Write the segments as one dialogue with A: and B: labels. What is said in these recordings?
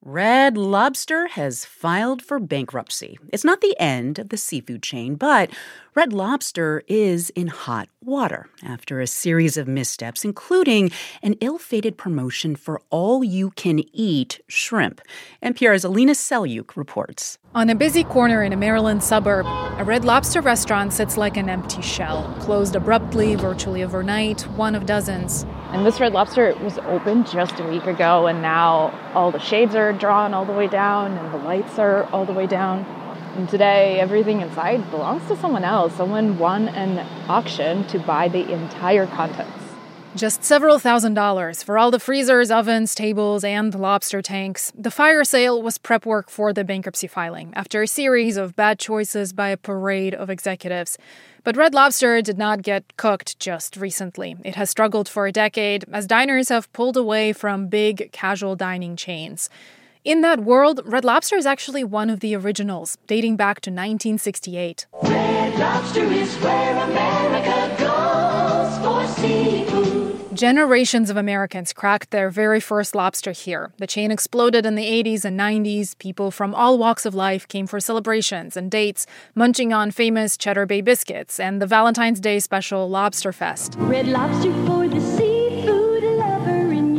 A: Red Lobster has filed for bankruptcy. It's not the end of the seafood chain, but Red Lobster is in hot water after a series of missteps, including an ill-fated promotion for all-you-can-eat shrimp. NPR's Alina Selyuk reports.
B: On a busy corner in a Maryland suburb, a Red Lobster restaurant sits like an empty shell, closed abruptly, virtually overnight, one of dozens.
C: And this Red Lobster was open just a week ago, and now all the shades are drawn all the way down, and the lights are all the way down. And today, everything inside belongs to someone else. Someone won an auction to buy the entire contents.
B: Just several $1,000s for all the freezers, ovens, tables, and lobster tanks. The fire sale was prep work for the bankruptcy filing after a series of bad choices by a parade of executives. But Red Lobster did not get cooked just recently. It has struggled for a decade as diners have pulled away from big casual dining chains. In that world, Red Lobster is actually one of the originals, dating back to 1968.
D: Red Lobster is where America goes for seafood.
B: Generations of Americans cracked their very first lobster here. The chain exploded in the 80s and 90s. People from all walks of life came for celebrations and dates, munching on famous Cheddar Bay biscuits and the Valentine's Day special Lobster Fest.
D: Red Lobster for the seafood lover in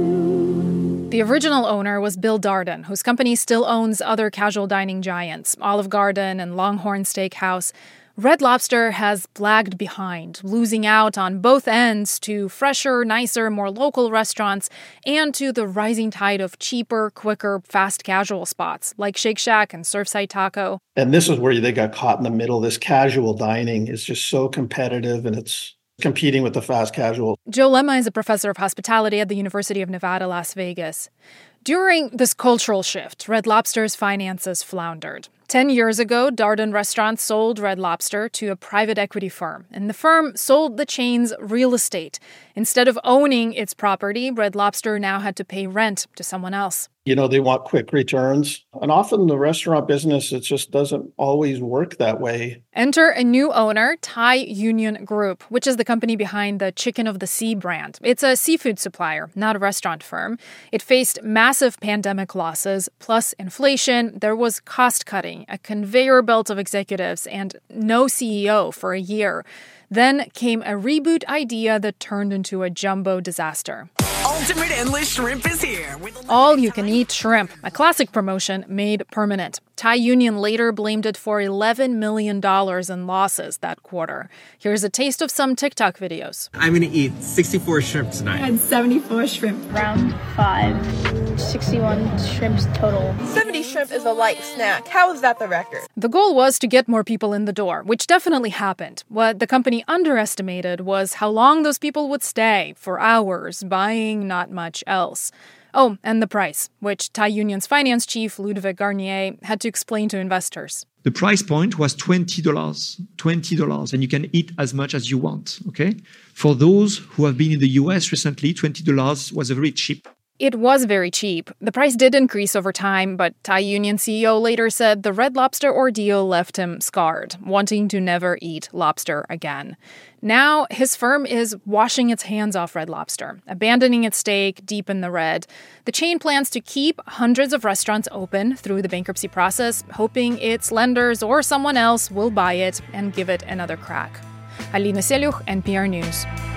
D: you.
B: The original owner was Bill Darden, whose company still owns other casual dining giants, Olive Garden and Longhorn Steakhouse. Red Lobster has lagged behind, losing out on both ends to fresher, nicer, more local restaurants and to the rising tide of cheaper, quicker, fast casual spots like Shake Shack and Surfside Taco.
E: And this is where they got caught in the middle. This casual dining is just so competitive, and it's competing with the fast casual.
B: Joe Lemma is a professor of hospitality at the University of Nevada, Las Vegas. During this cultural shift, Red Lobster's finances floundered. 10 years ago, Darden Restaurants sold Red Lobster to a private equity firm, and the firm sold the chain's real estate. Instead of owning its property, Red Lobster now had to pay rent to someone else.
E: You know, they want quick returns. And often the restaurant business, it just doesn't always work that way.
B: Enter a new owner, Thai Union Group, which is the company behind the Chicken of the Sea brand. It's a seafood supplier, not a restaurant firm. It faced massive pandemic losses, plus inflation. There was cost cutting, a conveyor belt of executives, and no CEO for a year. Then came a reboot idea that turned into a jumbo disaster.
F: Ultimate Endless Shrimp is here.
B: All-you-can-eat shrimp, a classic promotion made permanent. Thai Union later blamed it for $11 million in losses that quarter. Here's a taste of some TikTok videos.
G: I'm going to eat 64 shrimp tonight.
H: I had 74 shrimp.
I: Round 5, 61 shrimps total.
J: 70 shrimp is a light snack. How is that the record?
B: The goal was to get more people in the door, which definitely happened. What the company underestimated was how long those people would stay, for hours, buying not much else. Oh, and the price, which Thai Union's finance chief, Ludovic Garnier, had to explain to investors.
K: The price point was $20, and you can eat as much as you want, okay? For those who have been in the US recently, $20 was very cheap.
B: It was very cheap. The price did increase over time, but Thai Union CEO later said the Red Lobster ordeal left him scarred, wanting to never eat lobster again. Now, his firm is washing its hands off Red Lobster, abandoning its stake deep in the red. The chain plans to keep hundreds of restaurants open through the bankruptcy process, hoping its lenders or someone else will buy it and give it another crack. Alina Selyuk, NPR News.